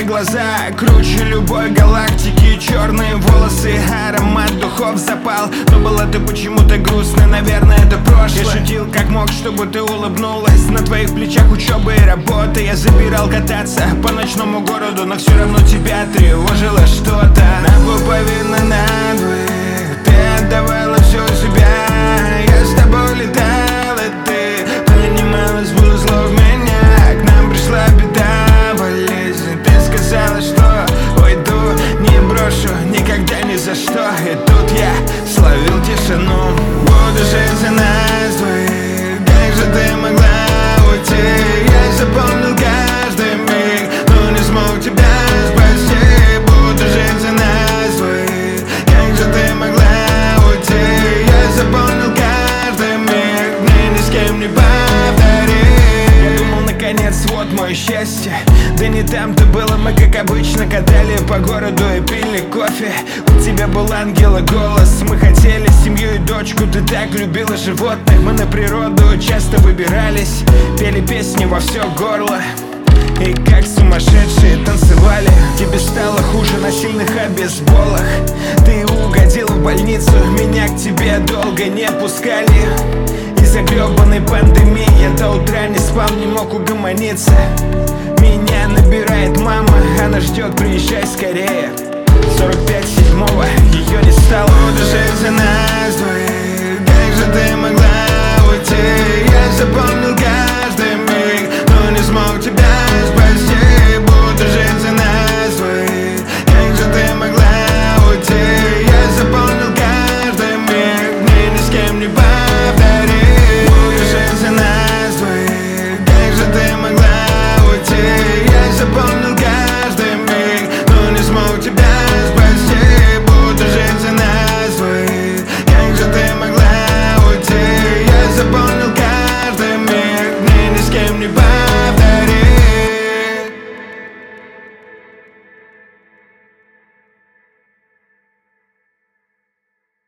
глаза, круче любой галактики. Черные волосы, аромат духов запал. Но была ты почему-то грустной, наверное, это прошлое. Я шутил как мог, чтобы ты улыбнулась. На твоих плечах учеба и работа. Я забирал кататься по ночному городу, но все равно тебя тревожило что-то. На пуповину на двоих ты отдавала все себя. Я с тобой летал, и ты понималась, было зло в меня. К нам пришла беда, болезнь. Ты сказала, что уйду, не брошу никогда ни за что. И тут я словил тишину. Буду жить за нас двоих. Как же ты могла уйти? Я запомнил каждый миг, но не смог тебя спасти. Буду жить за нас двоих. Как же ты могла уйти? Я запомнил каждый миг, мне ни с кем не повторить. Я думал, наконец, вот мое счастье. Да не там-то было, мы как обычно катали по городу и пили кофе. У тебя был ангела голос, мы хотели семью и дочку. Ты так любила животных, мы на природу часто выбирались. Пели песни во все горло и как сумасшедшие танцевали. Тебе стало хуже на сильных обезболах. Ты угодил в больницу, меня к тебе долго не пускали. Из-за гребаной пандемии я до утра не спал, не мог угомониться. Меня набирает мама, она ждет, приезжай скорее. 45 седьмого ее не стало. Буду жить за нас двоих.